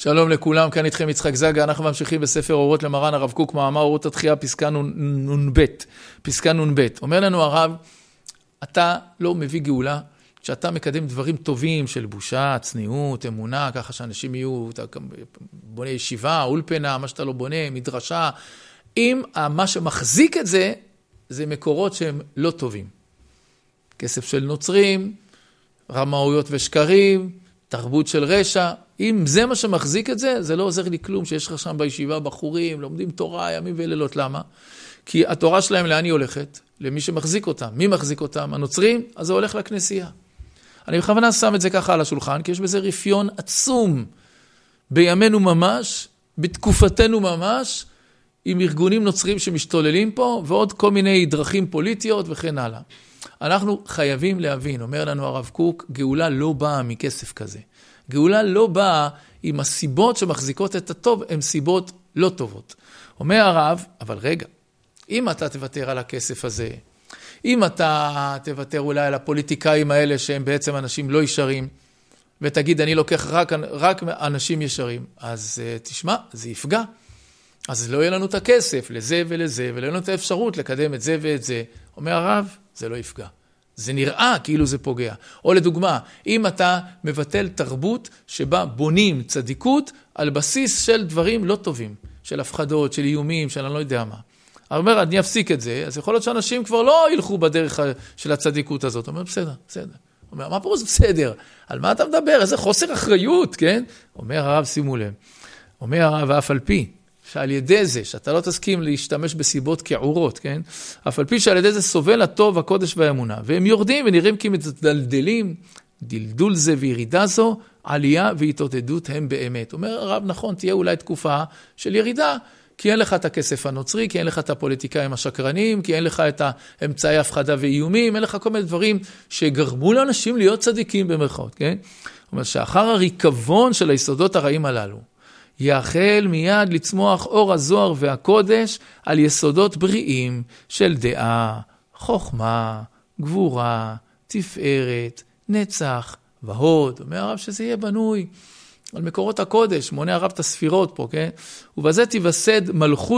שלום לכולם, כאן איתכם יצחק זגה, אנחנו ממשיכים בספר אורות למרן הרב קוק, מאמר אורות התחייה, פסקה נ"ב. אומר לנו הרב, אתה לא מביא גאולה, שאתה מקדם דברים טובים של בושה, צניעות, אמונה, ככה שאנשים יהיו, אתה בונה ישיבה, אולפנה, מה שאתה לא בונה, מדרשה. אם מה שמחזיק את זה, זה מקורות שהם לא טובים. כסף של נוצרים, רמאויות ושקרים, תרבות של רשע. אם זה מה שמחזיק את זה, זה לא עוזר לי כלום שיש לך שם בישיבה בחורים, לומדים תורה ימים ולילות. למה? כי התורה שלהם לאן היא הולכת? למי שמחזיק אותם. מי מחזיק אותם? הנוצרים? אז זה הולך לכנסייה. אני בכוונה שם את זה ככה על השולחן, כי יש בזה רפיון עצום בימינו ממש, בתקופתנו ממש, עם ארגונים נוצרים שמשתוללים פה, ועוד כל מיני דרכים פוליטיות וכן הלאה. אנחנו חייבים להבין, אומר לנו הרב קוק, גאולה לא באה מכסף כזה. גאולה לא באה עם הסיבות שמחזיקות את הטוב, הן סיבות לא טובות. אומר הרב, אבל רגע, אם אתה תוותר על הכסף הזה, אם אתה תוותר אולי על הפוליטיקאים האלה שהם בעצם אנשים לא ישרים, ותגיד אני לוקח רק אנשים ישרים, אז תשמע, זה יפגע. אז לא יהיה לנו את הכסף לזה ולזה, ולא יהיה לנו את האפשרות לקדם את זה ואת זה. אומר הרב, זה לא יפגע. זה נראה כאילו זה פוגע. או לדוגמה, אם אתה מבטל תרבות שבה בונים צדיקות על בסיס של דברים לא טובים, של הפחדות, של איומים, של אני לא יודע מה. אומר, אני אפסיק את זה, אז יכול להיות שאנשים כבר לא ילכו בדרך של הצדיקות הזאת. אומר, בסדר. אומר, מה פה זה בסדר? על מה אתה מדבר? איזה חוסר אחריות, כן? אומר הרב, שימו לב. אומר הרב, אף על פי, שעל ידי זה, שאתה לא תסכים להשתמש בסיבות כעורות, כן? אף על פי שעל ידי זה סובל הטוב, הקודש והאמונה. והם יורדים ונראים כי מדלדלים, דלדול זה וירידה זו, עלייה והתעודדות הם באמת. אומר הרב, נכון, תהיה אולי תקופה של ירידה, כי אין לך את הכסף הנוצרי, כי אין לך את הפוליטיקאים השקרנים, כי אין לך את האמצעי הפחדה ואיומים, אין לך כל מיני דברים שגרמו לאנשים להיות צדיקים במרכאות, כן? זאת אומרת, שאחר הריקבון של היסודות הרעים הללו, יחל מיד לצמוח אור הזוהר והקודש על יסודות בריאים של דעה, חוכמה, גבורה, תפארת, נצח והוד. אומר הרב שזה יהיה בנוי על מקורות הקודש, מונה הרב את הספירות פה, כן? ובזה תיווסד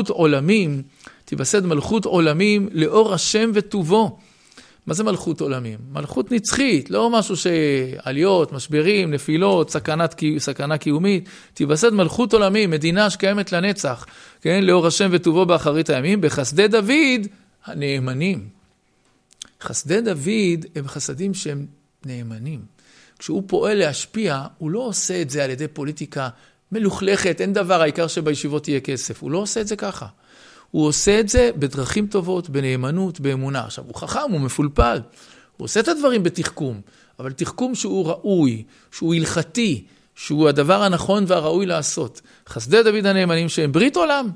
מלכות עולמים לאור השם וטובו. מה זה מלכות עולמים? מלכות נצחית, לא משהו שעליות, משברים, נפילות, סכנה קיומית. תיווסד מלכות עולמים, מדינה שקיימת לנצח, כן? לאור השם וטובו באחרית הימים, בחסדי דוד הנאמנים. חסדי דוד הם חסדים שהם נאמנים. כשהוא פועל להשפיע, הוא לא עושה את זה על ידי פוליטיקה מלוכלכת, אין דבר, העיקר שבישיבות תהיה כסף. הוא לא עושה את זה ככה. הוא עושה את זה בדרכים טובות, בנאמנות, באמונה. עכשיו, הוא חכם, הוא מפולפל. הוא עושה את הדברים בתחכום, אבל תחכום שהוא ראוי, שהוא הלכתי, שהוא הדבר הנכון והראוי לעשות. חסדי דוד הנאמנים שהם ברית עולם,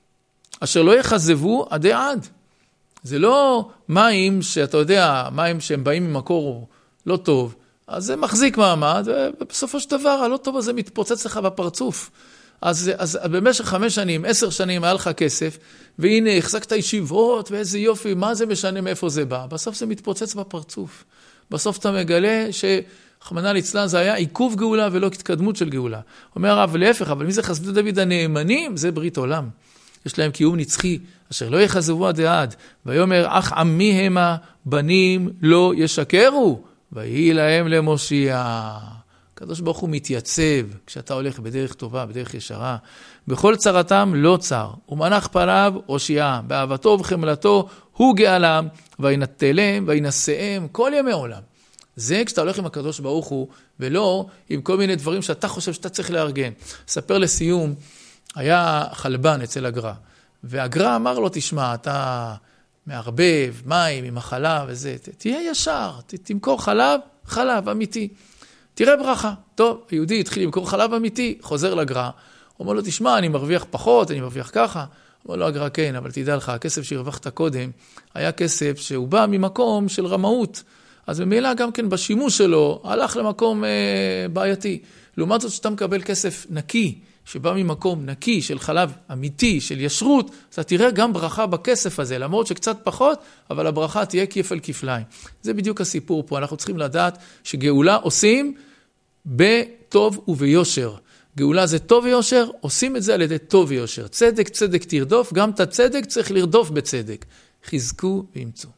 אשר לא יחזבו עדי עד. זה לא מים שאתה יודע, מים שהם באים ממקור לא טוב, אז זה מחזיק מעמד, ובסופו של דבר הלא טוב הזה מתפוצץ לך בפרצוף. אז במשך 5 שנים, 10 שנים היה לך כסף, והנה החזקת ישיבות, ואיזה יופי, מה זה משנה מאיפה זה בא? בסוף זה מתפוצץ בפרצוף. בסוף אתה מגלה שחמנה ליצלן זה היה עיכוב גאולה ולא התקדמות של גאולה. אומר הרב, להפך, אבל מי זה חסדי דוד הנאמנים? זה ברית עולם. יש להם קיום נצחי, אשר לא יחזבו עד עד. ויאמר, אך עמי המה בנים לא ישקרו, ויהי להם למושיע. הקדוש ברוך הוא מתייצב כשאתה הולך בדרך טובה, בדרך ישרה. בכל צרתם לא צר, ומנח פניו הושיעה, באהבתו ובחמלתו הוא גאלם, וינטלם וינשאם כל ימי עולם. זה כשאתה הולך עם הקדוש ברוך הוא, ולא עם כל מיני דברים שאתה חושב שאתה צריך לארגן. ספר לסיום, היה חלבן אצל הגר"א, והגר"א אמר לו, תשמע, אתה מערבב מים עם החלב וזה, תהיה ישר, תמכור חלב אמיתי. תראה ברכה. טוב, היהודי התחיל למכור חלב אמיתי, חוזר לגר"א, אומר לו, תשמע, אני מרוויח פחות, אני מרוויח ככה. אומר לו, הגר"א, כן, אבל תדע לך, הכסף שהרווחת קודם, היה כסף שהוא בא ממקום של רמאות. אז במילא גם כן בשימוש שלו, הלך למקום בעייתי. לעומת זאת שאתה מקבל כסף נקי, שבא ממקום נקי של חלב אמיתי, של ישרות, אז תראה גם ברכה בכסף הזה, למרות שקצת פחות, אבל הברכה תהיה כפל כפליים. זה בדיוק הסיפור פה. אנחנו צריכים לדעת שגאולה עושים בטוב וביושר. גאולה זה טוב ויושר, עושים את זה על ידי טוב ויושר. צדק, צדק תרדוף, גם את הצדק צריך לרדוף בצדק. חזקו וימצאו.